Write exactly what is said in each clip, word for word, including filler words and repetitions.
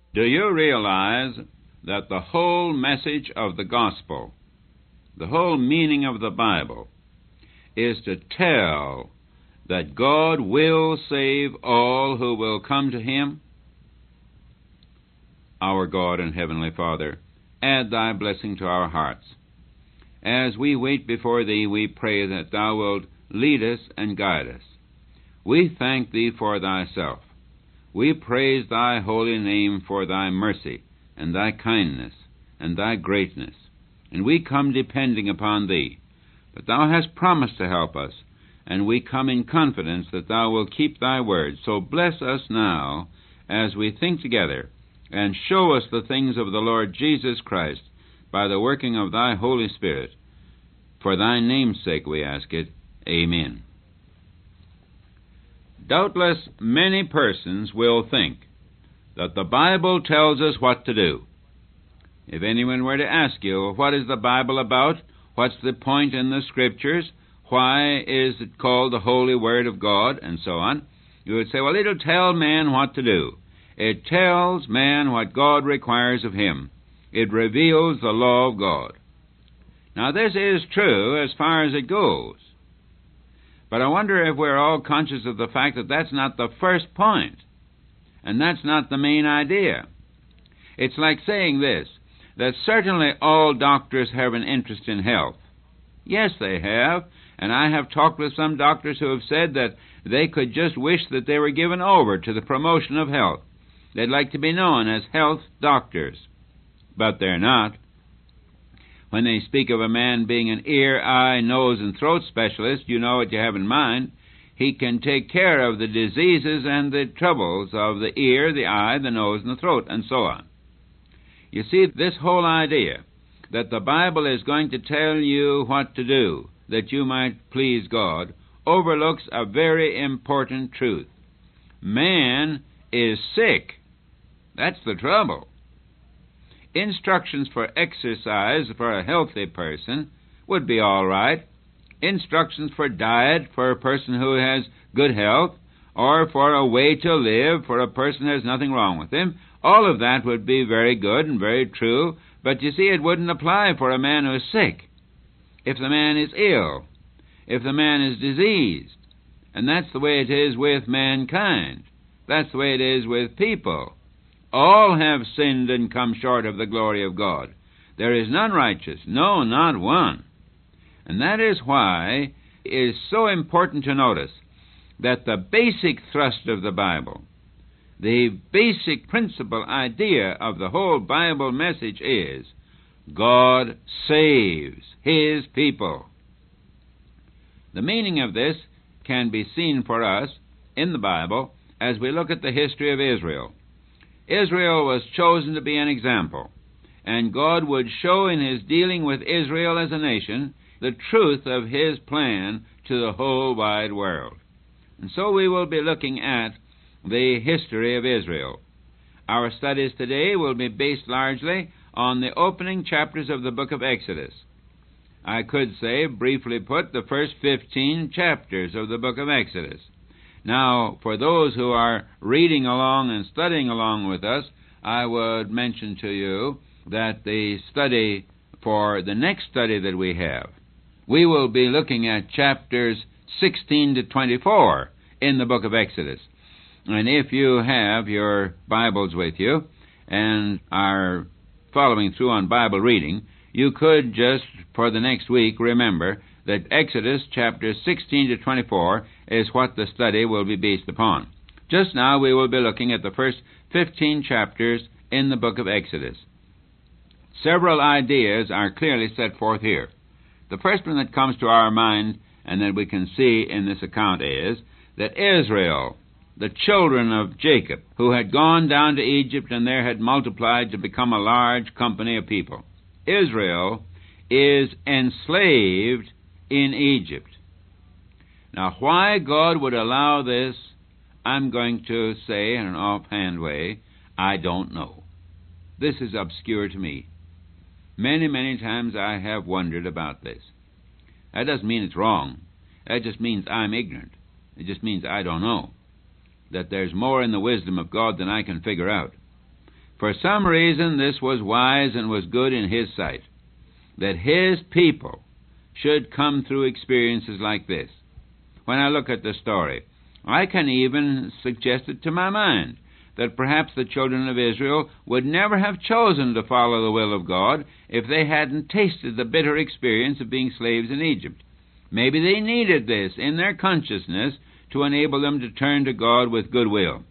Do you realize that the whole message of the gospel, the whole meaning of the Bible, is to tell that God will save all who will come to Him? Our God and Heavenly Father, add Thy blessing to our hearts. As we wait before Thee, we pray that Thou wilt lead us and guide us. We thank Thee for Thyself. We praise Thy holy name for Thy mercy and Thy kindness and Thy greatness. And we come depending upon Thee. But Thou hast promised to help us, and we come in confidence that Thou wilt keep Thy word. So bless us now as we think together, and show us the things of the Lord Jesus Christ by the working of Thy Holy Spirit. For Thy name's sake we ask it. Amen. Doubtless many persons will think that the Bible tells us what to do. If anyone were to ask you, what is the Bible about? What's the point in the Scriptures? Why is it called the Holy Word of God? And so on. You would say, well, it'll tell man what to do. It tells man what God requires of him. It reveals the law of God. Now, this is true as far as it goes. But I wonder if we're all conscious of the fact that that's not the first point, and that's not the main idea. It's like saying this, that certainly all doctors have an interest in health. Yes, they have, and I have talked with some doctors who have said that they could just wish that they were given over to the promotion of health. They'd like to be known as health doctors, but they're not. When they speak of a man being an ear, eye, nose, and throat specialist, you know what you have in mind. He can take care of the diseases and the troubles of the ear, the eye, the nose, and the throat, and so on. You see, this whole idea that the Bible is going to tell you what to do, that you might please God, overlooks a very important truth. Man is sick. That's the trouble. Instructions for exercise for a healthy person would be all right. Instructions for diet for a person who has good health, or for a way to live for a person who has nothing wrong with him, all of that would be very good and very true, but you see, it wouldn't apply for a man who is sick. If the man is ill, if the man is diseased, and that's the way it is with mankind. That's the way it is with people. All have sinned and come short of the glory of God. There is none righteous, no, not one. And that is why it is so important to notice that the basic thrust of the Bible, the basic principal idea of the whole Bible message is God saves His people. The meaning of this can be seen for us in the Bible as we look at the history of Israel. Israel was chosen to be an example, and God would show in His dealing with Israel as a nation the truth of His plan to the whole wide world. And so we will be looking at the history of Israel. Our studies today will be based largely on the opening chapters of the book of Exodus. I could say, briefly put, the first fifteen chapters of the book of Exodus. Now, for those who are reading along and studying along with us, I would mention to you that the study for the next study that we have, we will be looking at chapters sixteen to twenty-four in the book of Exodus. And if you have your Bibles with you and are following through on Bible reading, you could just, for the next week, remember that Exodus chapters sixteen to twenty-four is what the study will be based upon. Just now we will be looking at the first fifteen chapters in the book of Exodus. Several ideas are clearly set forth here. The first one that comes to our mind and that we can see in this account is that Israel, the children of Jacob, who had gone down to Egypt and there had multiplied to become a large company of people, Israel is enslaved in Egypt. Now, why God would allow this, I'm going to say in an offhand way, I don't know. This is obscure to me. Many, many times I have wondered about this. That doesn't mean it's wrong. That just means I'm ignorant. It just means I don't know. That there's more in the wisdom of God than I can figure out. For some reason this was wise and was good in His sight, that His people should come through experiences like this. When I look at the story, I can even suggest it to my mind that perhaps the children of Israel would never have chosen to follow the will of God if they hadn't tasted the bitter experience of being slaves in Egypt. Maybe they needed this in their consciousness to enable them to turn to God with good will.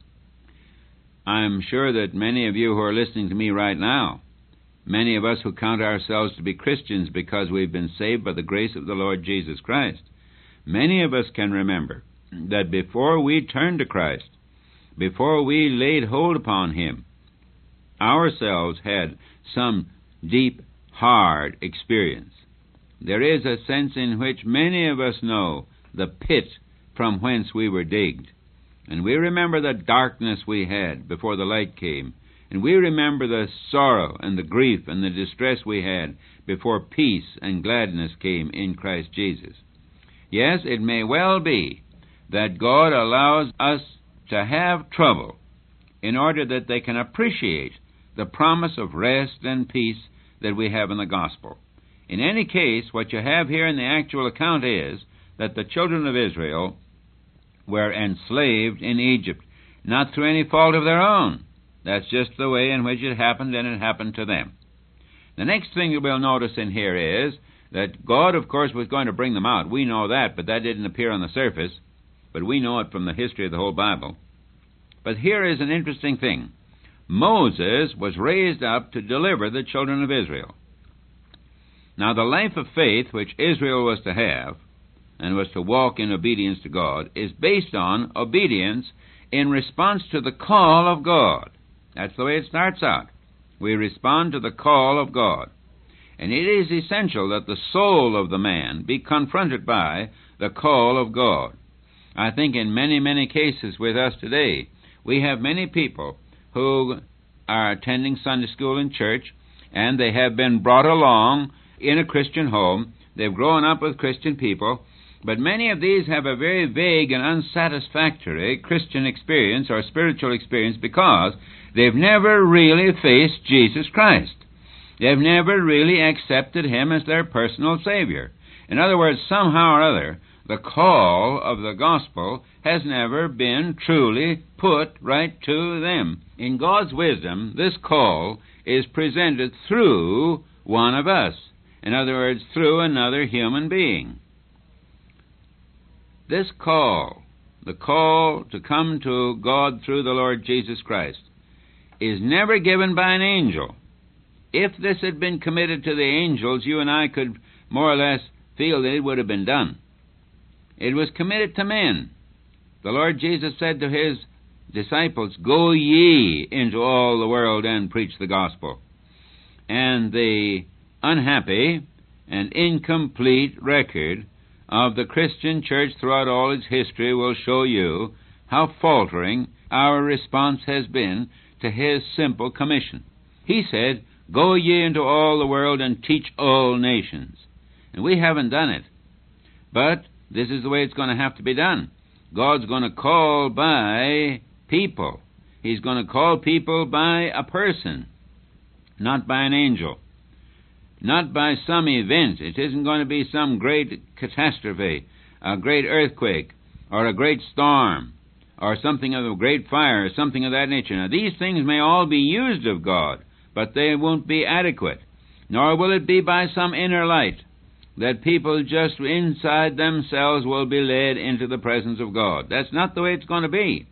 I'm sure that many of you who are listening to me right now, many of us who count ourselves to be Christians because we've been saved by the grace of the Lord Jesus Christ, many of us can remember that before we turned to Christ, before we laid hold upon Him, ourselves had some deep, hard experience. There is a sense in which many of us know the pit from whence we were digged. And we remember the darkness we had before the light came. And we remember the sorrow and the grief and the distress we had before peace and gladness came in Christ Jesus. Yes, it may well be that God allows us to have trouble in order that they can appreciate the promise of rest and peace that we have in the gospel. In any case, what you have here in the actual account is that the children of Israel were enslaved in Egypt, not through any fault of their own. That's just the way in which it happened, and it happened to them. The next thing you will notice in here is that God, of course, was going to bring them out. We know that, but that didn't appear on the surface. But we know it from the history of the whole Bible. But here is an interesting thing. Moses was raised up to deliver the children of Israel. Now, the life of faith which Israel was to have, and was to walk in obedience to God, is based on obedience in response to the call of God. That's the way it starts out. We respond to the call of God. And it is essential that the soul of the man be confronted by the call of God. I think in many, many cases with us today, we have many people who are attending Sunday school and church, and they have been brought along in a Christian home. They've grown up with Christian people, but many of these have a very vague and unsatisfactory Christian experience or spiritual experience because they've never really faced Jesus Christ. They've never really accepted Him as their personal Savior. In other words, somehow or other, the call of the gospel has never been truly put right to them. In God's wisdom, this call is presented through one of us. In other words, through another human being. This call, the call to come to God through the Lord Jesus Christ, is never given by an angel. If this had been committed to the angels, you and I could more or less feel that it would have been done. It was committed to men. The Lord Jesus said to His disciples, "Go ye into all the world and preach the gospel." And the unhappy and incomplete record of the Christian church throughout all its history will show you how faltering our response has been to His simple commission. He said, "Go ye into all the world and teach all nations." And we haven't done it. But this is the way it's going to have to be done. God's going to call by people. He's going to call people by a person, not by an angel. Not by some event. It isn't going to be some great catastrophe, a great earthquake, or a great storm, or something of a great fire, or something of that nature. Now, these things may all be used of God, but they won't be adequate. Nor will it be by some inner light that people just inside themselves will be led into the presence of God. That's not the way it's going to be.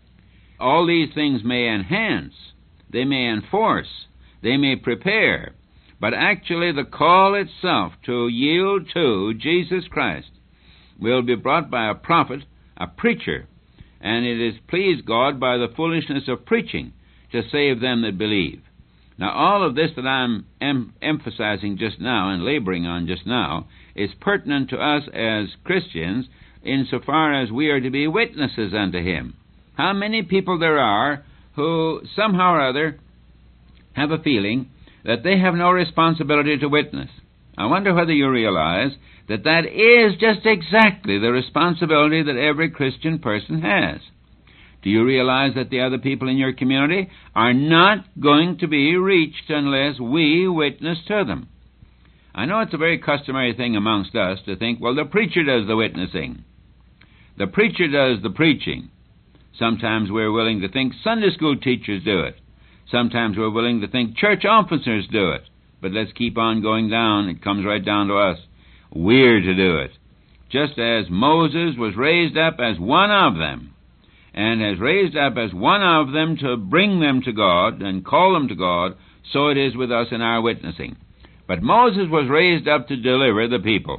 All these things may enhance, they may enforce, they may prepare, but actually the call itself to yield to Jesus Christ will be brought by a prophet, a preacher, and it is pleased God by the foolishness of preaching to save them that believe. Now, all of this that I'm em- emphasizing just now and laboring on just now is pertinent to us as Christians insofar as we are to be witnesses unto Him. How many people there are who somehow or other have a feeling that they have no responsibility to witness. I wonder whether you realize that that is just exactly the responsibility that every Christian person has. Do you realize that the other people in your community are not going to be reached unless we witness to them? I know it's a very customary thing amongst us to think, well, the preacher does the witnessing. The preacher does the preaching. Sometimes we're willing to think Sunday school teachers do it. Sometimes we're willing to think church officers do it. But let's keep on going down. It comes right down to us. We're to do it. Just as Moses was raised up as one of them, and has raised up as one of them to bring them to God and call them to God, so it is with us in our witnessing. But Moses was raised up to deliver the people.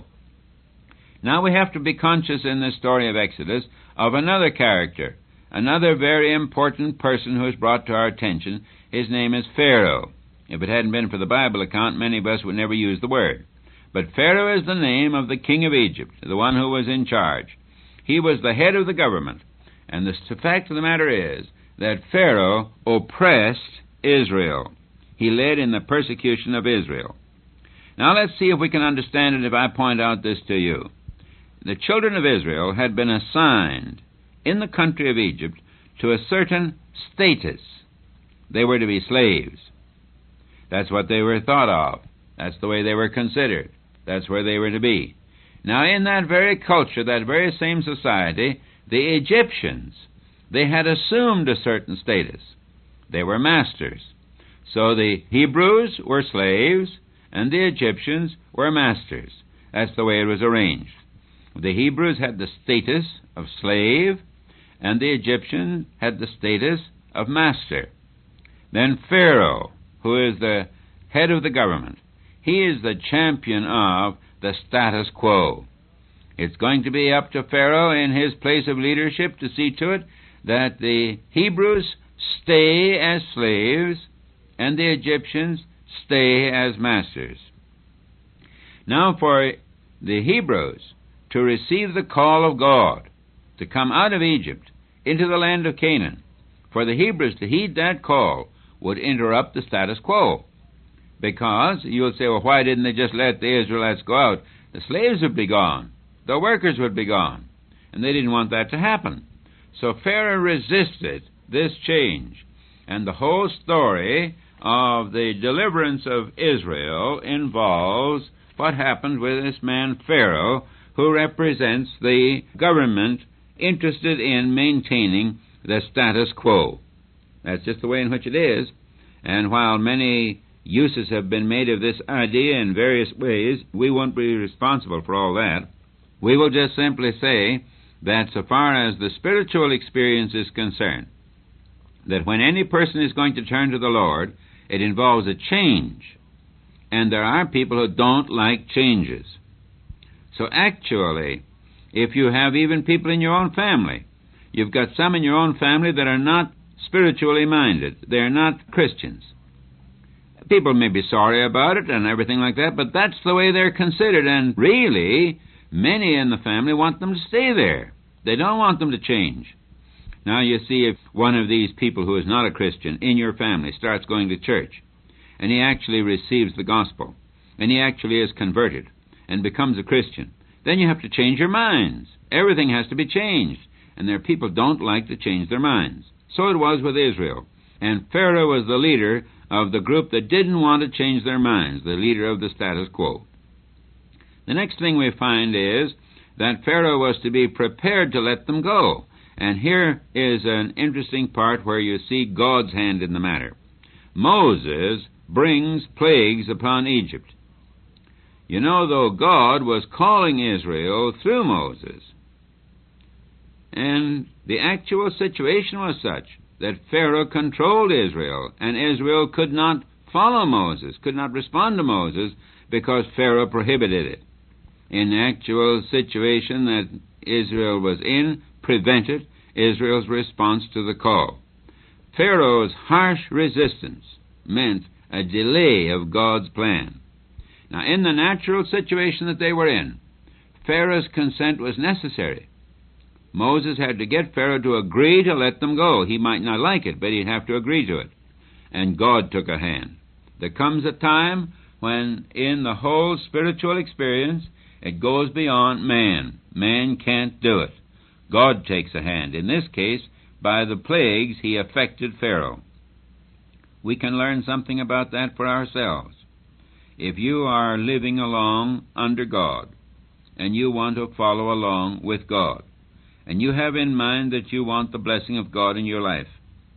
Now we have to be conscious in this story of Exodus of another character, another very important person who is brought to our attention. His name is Pharaoh. If it hadn't been for the Bible account, many of us would never use the word. But Pharaoh is the name of the king of Egypt, the one who was in charge. He was the head of the government. And the fact of the matter is that Pharaoh oppressed Israel. He led in the persecution of Israel. Now let's see if we can understand it if I point out this to you. The children of Israel had been assigned in the country of Egypt to a certain status. They were to be slaves. That's what they were thought of. That's the way they were considered. That's where they were to be. Now, in that very culture, that very same society, the Egyptians, they had assumed a certain status. They were masters. So the Hebrews were slaves, and the Egyptians were masters. That's the way it was arranged. The Hebrews had the status of slave, and the Egyptians had the status of master. Then Pharaoh, who is the head of the government, he is the champion of the status quo. It's going to be up to Pharaoh in his place of leadership to see to it that the Hebrews stay as slaves and the Egyptians stay as masters. Now for the Hebrews to receive the call of God to come out of Egypt into the land of Canaan, for the Hebrews to heed that call would interrupt the status quo. Because you'll say, well, why didn't they just let the Israelites go out? The slaves would be gone. The workers would be gone. And they didn't want that to happen. So Pharaoh resisted this change. And the whole story of the deliverance of Israel involves what happened with this man Pharaoh, who represents the government interested in maintaining the status quo. That's just the way in which it is. And while many uses have been made of this idea in various ways, we won't be responsible for all that. We will just simply say that so far as the spiritual experience is concerned, that when any person is going to turn to the Lord, it involves a change. And there are people who don't like changes. So actually, if you have even people in your own family, you've got some in your own family that are not spiritually minded. They're not Christians. People may be sorry about it and everything like that, but that's the way they're considered. And really, many in the family want them to stay there. They don't want them to change. Now, you see, if one of these people who is not a Christian in your family starts going to church, and he actually receives the gospel, and he actually is converted and becomes a Christian, then you have to change your minds. Everything has to be changed. And there are people who don't like to change their minds. So it was with Israel. And Pharaoh was the leader of the group that didn't want to change their minds, the leader of the status quo. The next thing we find is that Pharaoh was to be prepared to let them go. And here is an interesting part where you see God's hand in the matter. Moses brings plagues upon Egypt. You know, though God was calling Israel through Moses, and the actual situation was such that Pharaoh controlled Israel, and Israel could not follow Moses, could not respond to Moses, because Pharaoh prohibited it. In the actual situation that Israel was in, prevented Israel's response to the call. Pharaoh's harsh resistance meant a delay of God's plan. Now, in the natural situation that they were in, Pharaoh's consent was necessary. Moses had to get Pharaoh to agree to let them go. He might not like it, but he'd have to agree to it. And God took a hand. There comes a time when, in the whole spiritual experience, it goes beyond man. Man can't do it. God takes a hand. In this case, by the plagues he affected Pharaoh. We can learn something about that for ourselves. If you are living along under God, and you want to follow along with God, and you have in mind that you want the blessing of God in your life,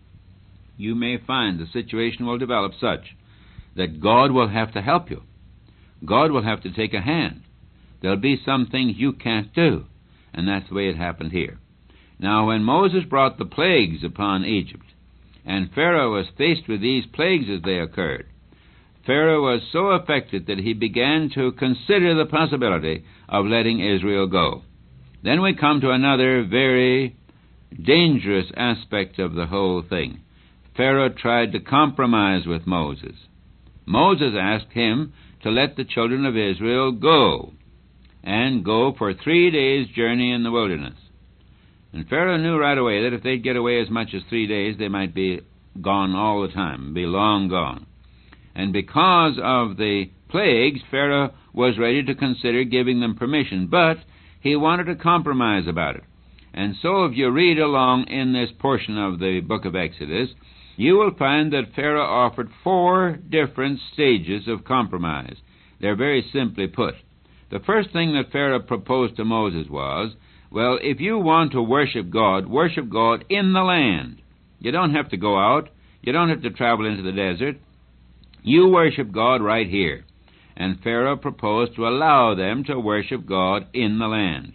you may find the situation will develop such that God will have to help you. God will have to take a hand. There'll be some things you can't do, and that's the way it happened here. Now, when Moses brought the plagues upon Egypt, and Pharaoh was faced with these plagues as they occurred, Pharaoh was so affected that he began to consider the possibility of letting Israel go. Then we come to another very dangerous aspect of the whole thing. Pharaoh tried to compromise with Moses. Moses asked him to let the children of Israel go, and go for three days' journey in the wilderness. And Pharaoh knew right away that if they'd get away as much as three days, they might be gone all the time, be long gone. And because of the plagues, Pharaoh was ready to consider giving them permission, but he wanted to compromise about it. And so if you read along in this portion of the book of Exodus, you will find that Pharaoh offered four different stages of compromise. They're very simply put. The first thing that Pharaoh proposed to Moses was, well, if you want to worship God, worship God in the land. You don't have to go out. You don't have to travel into the desert. You worship God right here. And Pharaoh proposed to allow them to worship God in the land.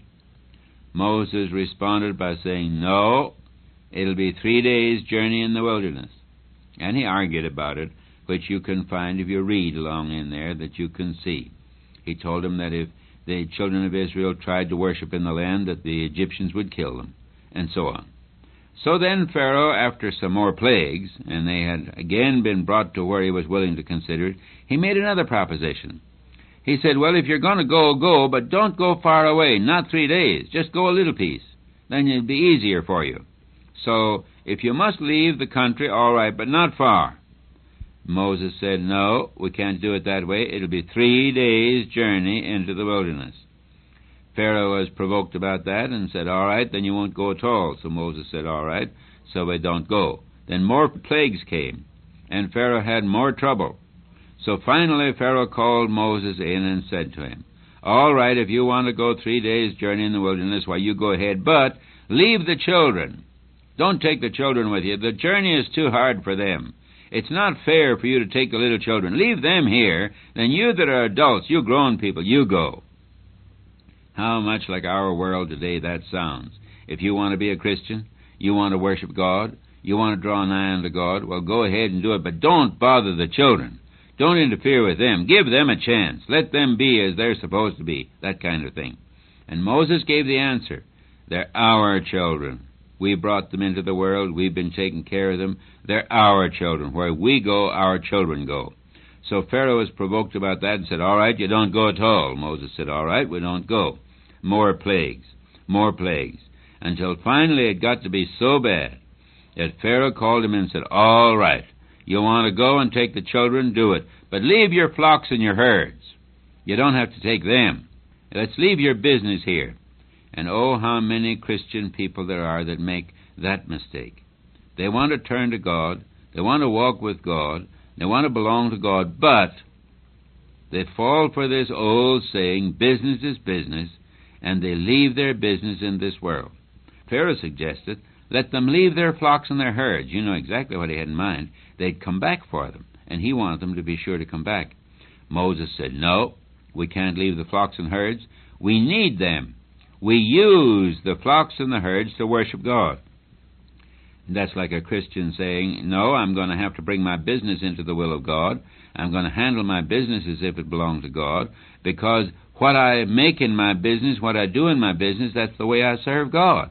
Moses responded by saying, no, it'll be three days' journey in the wilderness. And he argued about it, which you can find if you read along in there, that you can see. He told them that if the children of Israel tried to worship in the land, that the Egyptians would kill them, and so on. So then Pharaoh, after some more plagues, and they had again been brought to where he was willing to consider it, he made another proposition. He said, well, if you're going to go, go, but don't go far away, not three days. Just go a little piece. Then it'll be easier for you. So, if you must leave the country, all right, but not far. Moses said, no, we can't do it that way. It'll be three days' journey into the wilderness. Pharaoh was provoked about that and said, all right, then you won't go at all. So Moses said, all right, so we don't go. Then more plagues came, and Pharaoh had more trouble. So finally Pharaoh called Moses in and said to him, all right, if you want to go three days' journey in the wilderness, why, you go ahead, but leave the children. Don't take the children with you. The journey is too hard for them. It's not fair for you to take the little children. Leave them here. Then you that are adults, you grown people, you go. How much like our world today that sounds. If you want to be a Christian, you want to worship God, you want to draw nigh unto God, well, go ahead and do it, but don't bother the children. Don't interfere with them. Give them a chance. Let them be as they're supposed to be, that kind of thing. And Moses gave the answer. They're our children. We brought them into the world. We've been taking care of them. They're our children. Where we go, our children go. So Pharaoh was provoked about that and said, all right, you don't go at all. Moses said, all right, we don't go. More plagues, more plagues, until finally it got to be so bad that Pharaoh called him and said, all right, you want to go and take the children, do it, but leave your flocks and your herds. You don't have to take them. Let's leave your business here. And oh, how many Christian people there are that make that mistake. They want to turn to God, they want to walk with God, they want to belong to God, but they fall for this old saying, business is business, and they leave their business in this world. Pharaoh suggested, let them leave their flocks and their herds. You know exactly what he had in mind. They'd come back for them, and he wanted them to be sure to come back. Moses said, no, we can't leave the flocks and herds. We need them. We use the flocks and the herds to worship God. And that's like a Christian saying, no, I'm going to have to bring my business into the will of God. I'm going to handle my business as if it belonged to God, because what I make in my business, what I do in my business, that's the way I serve God.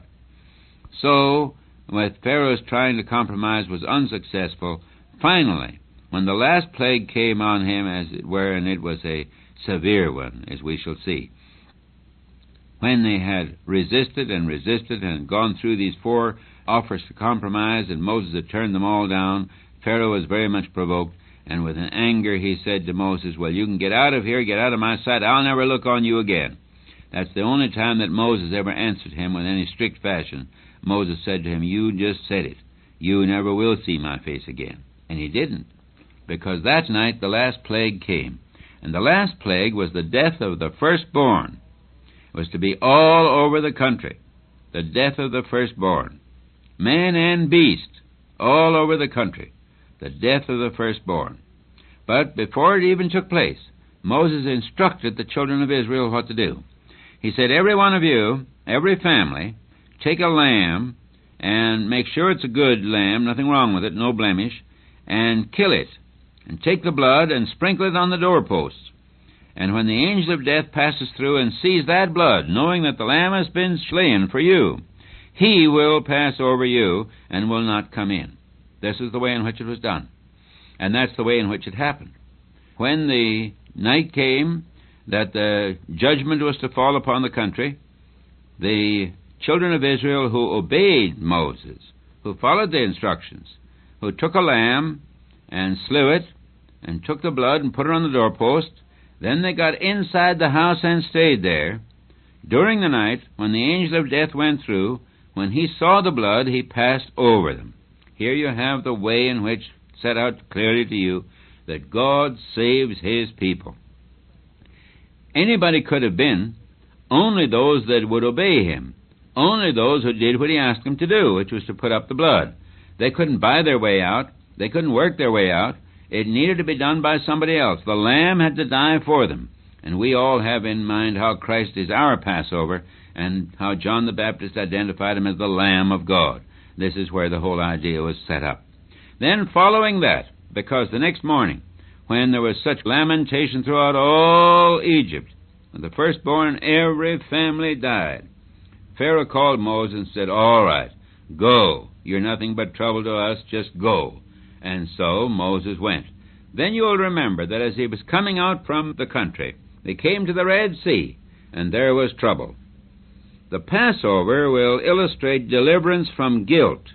So, with Pharaoh's trying to compromise was unsuccessful, finally, when the last plague came on him, as it were, and it was a severe one, as we shall see, when they had resisted and resisted and gone through these four offers to compromise, and Moses had turned them all down, Pharaoh was very much provoked, and with an anger he said to Moses, well, you can get out of here, get out of my sight, I'll never look on you again. That's the only time that Moses ever answered him with any strict fashion. Moses said to him, "You just said it. You never will see my face again." And he didn't, because that night the last plague came. And the last plague was the death of the firstborn. It was to be all over the country, the death of the firstborn. Man and beast, all over the country, the death of the firstborn. But before it even took place, Moses instructed the children of Israel what to do. He said, "Every one of you, every family, take a lamb and make sure it's a good lamb, nothing wrong with it, no blemish, and kill it, and take the blood and sprinkle it on the doorposts. And when the angel of death passes through and sees that blood, knowing that the lamb has been slain for you, he will pass over you and will not come in." This is the way in which it was done. And that's the way in which it happened. When the night came that the judgment was to fall upon the country, the children of Israel who obeyed Moses, who followed the instructions, who took a lamb and slew it and took the blood and put it on the doorpost, then they got inside the house and stayed there. During the night, when the angel of death went through, when he saw the blood, he passed over them. Here you have the way in which, set out clearly to you, that God saves his people. Anybody could have been, only those that would obey him, only those who did what he asked them to do, which was to put up the blood. They couldn't buy their way out. They couldn't work their way out. It needed to be done by somebody else. The Lamb had to die for them. And we all have in mind how Christ is our Passover and how John the Baptist identified him as the Lamb of God. This is where the whole idea was set up. Then following that, because the next morning, when there was such lamentation throughout all Egypt, and the firstborn, every family died, Pharaoh called Moses and said, "All right, go. You're nothing but trouble to us. Just go." And so Moses went. Then you'll remember that as he was coming out from the country, they came to the Red Sea, and there was trouble. The Passover will illustrate deliverance from guilt,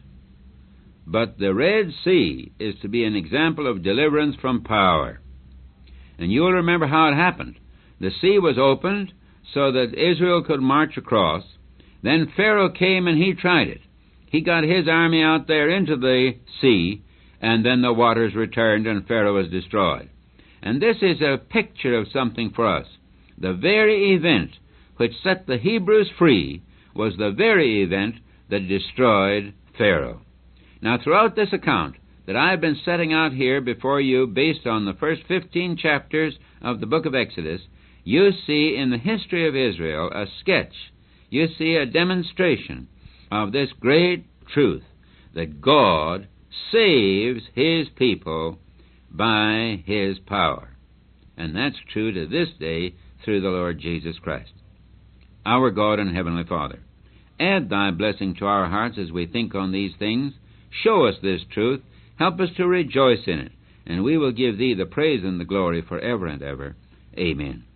but the Red Sea is to be an example of deliverance from power. And you'll remember how it happened. The sea was opened so that Israel could march across. Then Pharaoh came and he tried it. He got his army out there into the sea, and then the waters returned and Pharaoh was destroyed. And this is a picture of something for us. The very event which set the Hebrews free was the very event that destroyed Pharaoh. Now, throughout this account that I've been setting out here before you based on the first fifteen chapters of the book of Exodus, you see in the history of Israel a sketch. You see a demonstration of this great truth that God saves his people by his power. And that's true to this day through the Lord Jesus Christ. Our God and Heavenly Father, add thy blessing to our hearts as we think on these things. Show us this truth. Help us to rejoice in it. And we will give thee the praise and the glory forever and ever. Amen.